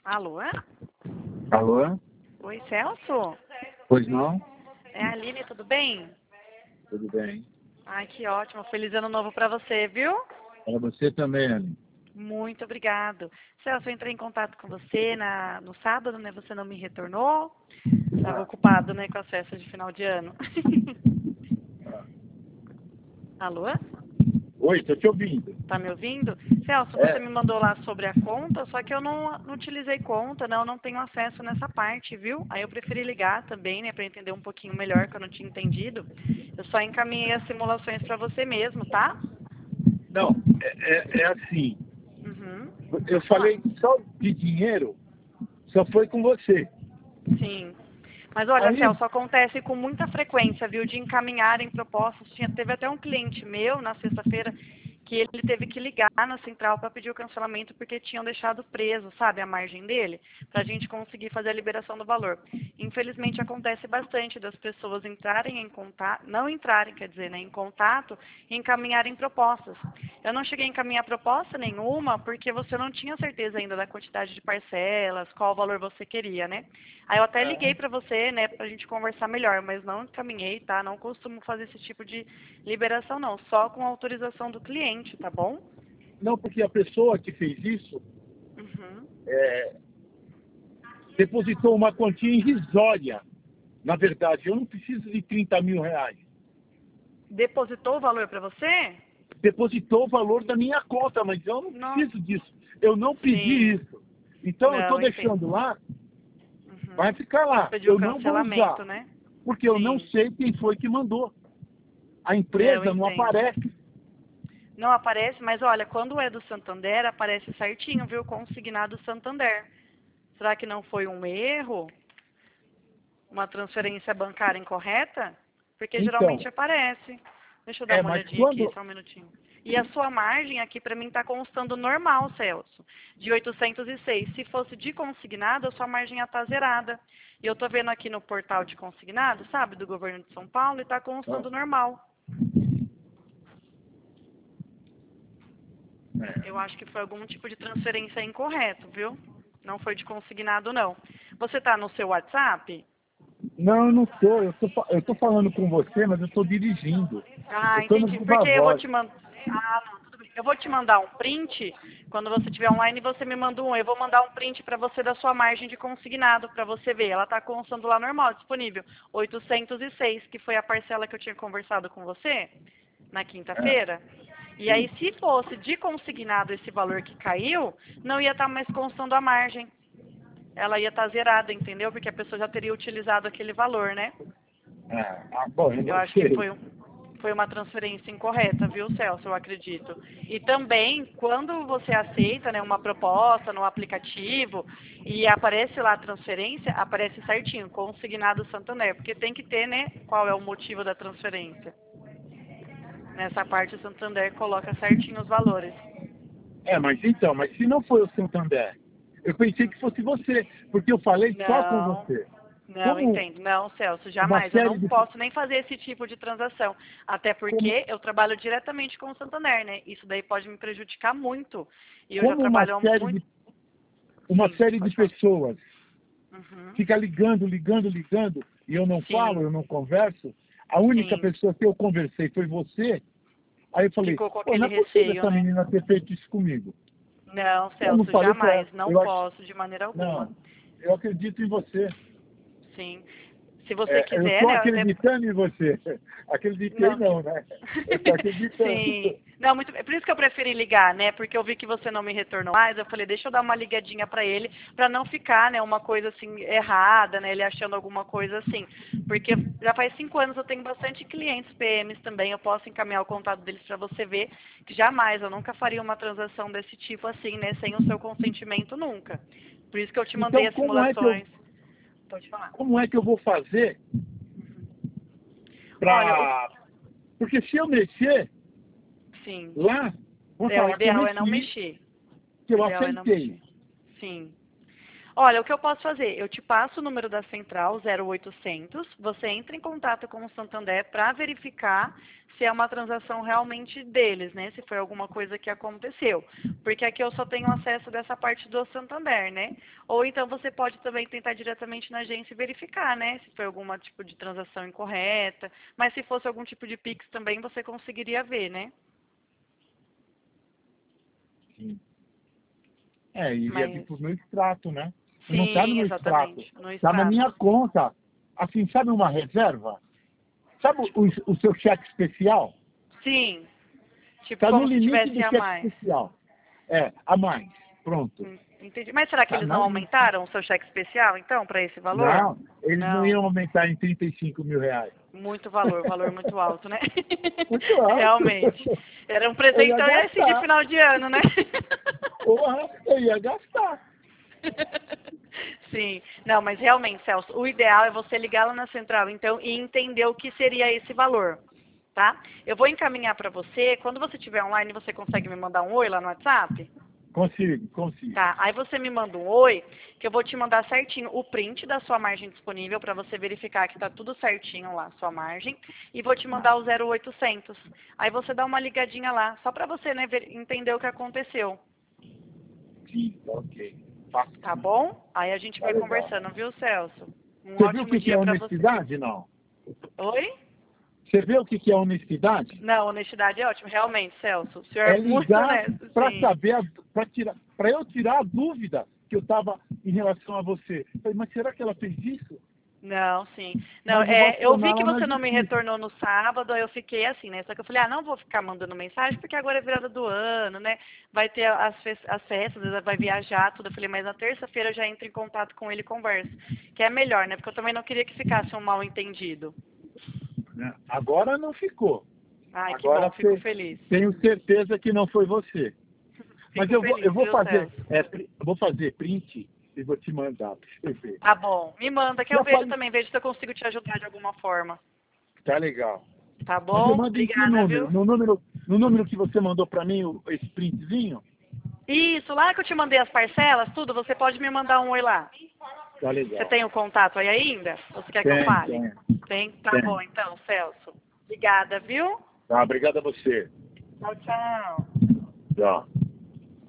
Alô? Alô? Oi, Celso? Pois não? É a Aline, tudo bem? Tudo bem. Ai, que ótimo. Feliz ano novo pra você, viu? Para você também, Aline. Muito obrigado. Celso, eu entrei em contato com você no sábado, né? Você não me retornou. Estava ocupado, né, com as festas de final de ano. Alô? Oi, estou te ouvindo. Tá me ouvindo? Celso, você É. me mandou lá sobre a conta, só que eu não utilizei conta, não tenho acesso nessa parte, viu? Aí eu preferi ligar também, né, para entender um pouquinho melhor, que eu não tinha entendido. Eu só encaminhei as simulações para você mesmo, tá? Não, é assim. Uhum. Eu Pode falar. falei só de dinheiro, só foi com você. Sim. Mas olha, Aí, Celso, acontece com muita frequência, viu, de encaminharem propostas. Teve até um cliente meu na sexta-feira que ele teve que ligar na central para pedir o cancelamento porque tinham deixado preso, sabe, a margem dele, para a gente conseguir fazer a liberação do valor. Infelizmente acontece bastante das pessoas entrarem em contato, não entrarem, quer dizer, né, em contato e encaminharem propostas. Eu não cheguei a encaminhar proposta nenhuma porque você não tinha certeza ainda da quantidade de parcelas, qual valor você queria, né? Aí eu até liguei para você, né, pra gente conversar melhor, mas não encaminhei, tá? Não costumo fazer esse tipo de liberação, não. Só com autorização do cliente, tá bom? não, porque a pessoa que fez isso Uhum. depositou uma quantia irrisória. Na verdade, eu não preciso de 30 mil reais. Depositou o valor para você? Depositou o valor da minha conta, mas eu não Nossa, preciso disso. Eu não pedi sim. isso. Então, eu estou Não, entendo. deixando lá, vai Uhum. ficar lá. Pediu Eu não vou cancelamento, usar, né? porque eu não Sim. sei quem foi que mandou. A Não, empresa não entendo. aparece. Não aparece, mas olha, quando é do Santander, aparece certinho, viu? Consignado Santander. Será que não foi um erro? Uma transferência bancária incorreta? Porque Então, geralmente aparece. Deixa eu dar uma mas olhadinha aqui, quando... só um minutinho. E a sua margem aqui para mim está constando normal, Celso, de 806. Se fosse de consignado, a sua margem ia estar zerada. E eu estou vendo aqui no portal de consignado, sabe, do governo de São Paulo, e está constando normal. Eu acho que foi algum tipo de transferência incorreto, viu? Não foi de consignado, não. Você está no seu WhatsApp? Não, eu não estou. Eu tô falando com você, mas eu estou dirigindo. Eu Ah, estou no entendi. Viva Porque eu vou Voz. te mandar. Ah, não, tudo bem. Eu vou te mandar um print. Quando você estiver online, você me manda um. Eu vou mandar um print para você da sua margem de consignado, para você ver. Ela está constando lá normal, disponível. 806, que foi a parcela que eu tinha conversado com você na É, quinta-feira. E sim. aí, se fosse de consignado esse valor que caiu, não ia estar mais constando a margem. Ela ia estar zerada, entendeu? Porque a pessoa já teria utilizado aquele valor, né? Bom, eu Eu não acho que sei. foi uma transferência incorreta, viu, Celso? Eu acredito. E também, quando você aceita, né, uma proposta no aplicativo e aparece lá a transferência, aparece certinho, consignado Santander, porque tem que ter, né, qual é o motivo da transferência. Nessa parte, o Santander coloca certinho os valores. Mas se não foi o Santander, eu pensei que fosse você, porque eu falei só com Não, você. não Como entendo. Não, Celso, uma jamais. Eu série não de... posso nem fazer esse tipo de transação. Até Como, porque eu trabalho diretamente com o Santander, né? Isso daí pode me prejudicar muito. E eu já como uma trabalho há série muito. de, uma Sim, série de pode falar. pessoas Uhum. fica ligando, e eu não falo, Sim, eu não converso, a única sim. pessoa que eu conversei foi você. Aí eu falei, Ficou com pô, aquele não é possível receio, essa né? menina ter feito isso comigo. Não, Eu não Celso, falei pra jamais. ela. Não Eu acho, posso, de maneira alguma. não, eu acredito em você. Sim. Se você Eu quiser, estou né? Até acreditando em você. Acreditei não. não, né? Eu estou acreditando. Sim. Não, muito bem. Por isso que eu preferi ligar, né? Porque eu vi que você não me retornou mais. Eu falei, deixa eu dar uma ligadinha pra ele, pra não ficar, né, uma coisa assim errada, né? Ele achando alguma coisa assim. Porque já faz 5 anos eu tenho bastante clientes PMs também. Eu posso encaminhar o contato deles pra você ver que jamais, eu nunca faria uma transação desse tipo assim, né? Sem o seu consentimento nunca. Por isso que eu te mandei Então, as simulações. Pode falar. como é que eu vou fazer Olha, para... Porque se eu mexer sim. lá, vou É, o falar que eu ideal é não mexi, mexer. que O eu ideal é não aceitei. mexer. Sim. Olha, o que eu posso fazer? Eu te passo o número da central, 0800, você entra em contato com o Santander para verificar se é uma transação realmente deles, né? Se foi alguma coisa que aconteceu. Porque aqui eu só tenho acesso dessa parte do Santander, né? Ou então você pode também tentar diretamente na agência e verificar, né? Se foi algum tipo de transação incorreta. Mas se fosse algum tipo de Pix também, você conseguiria ver, né? Sim. Iria vir Mas, pro meu extrato, né? Não tá no sim, meu extrato. exatamente, no Tá na minha extrato. conta. Assim, sabe uma reserva? Sabe o seu cheque especial? Sim, tipo Tá no como se limite tivesse do a cheque mais. especial. A mais. Pronto. Entendi. Mas será que Tá eles na não limite. aumentaram o seu cheque especial, então, para esse valor? Não, eles não Não. iam aumentar em 35 mil reais. Muito valor, valor muito alto, né? Muito alto. Realmente. Era um Eu ia presentão esse de gastar. final de ano, né? Porra, eu ia gastar. Sim. Não, mas realmente, Celso, o ideal é você ligar lá na central, então, e entender o que seria esse valor, tá? Eu vou encaminhar para você. Quando você estiver online, você consegue me mandar um oi lá no WhatsApp? Consigo. Tá, aí você me manda um oi, que eu vou te mandar certinho o print da sua margem disponível para você verificar que tá tudo certinho lá, sua margem, e vou te mandar o 0800. Aí você dá uma ligadinha lá, só para você, né, entender o que aconteceu, Sim, ok. Faço tá sim. bom? Aí a gente Tá vai legal. conversando, viu, Celso? Um Você viu o ótimo que é dia para você. honestidade, não? Oi? Você vê o que é honestidade? Não, honestidade é ótimo, realmente, Celso. O senhor é É muito ligar honesto, para sim. saber, para eu tirar a dúvida que eu estava em relação a você. Eu falei, mas será que ela fez isso? Não, sim. Não, Mas eu vou eu vi acionar que ela na você não me justiça. retornou no sábado, aí eu fiquei assim, né? Só que eu falei, não vou ficar mandando mensagem, porque agora é virada do ano, né? Vai ter as festas, vai viajar, tudo. Eu falei, mas na terça-feira eu já entro em contato com ele e converso. Que é melhor, né? Porque eu também não queria que ficasse um mal entendido. Né? Agora não ficou. Ai, que Agora bom, fico feliz. tenho certeza que não foi você. Mas Fico eu feliz, vou viu, fazer, Celso? eu vou fazer print e vou te mandar para você ver. Tá bom. Me manda que E eu a vejo quali- também, vejo se eu consigo te ajudar de alguma forma. Tá legal. Tá Mas eu bom? mando em que Obrigada, número? viu? No número que você mandou para mim, esse printzinho? Isso, lá que eu te mandei as parcelas, tudo, você pode me mandar um oi lá. Tá Você legal. tem o contato aí ainda? Ou você quer que eu Tem, fale? tem, Tem? Tá tem. bom, então, Celso. Obrigada, viu? Tá, obrigado a você. Tchau, tchau. Tchau.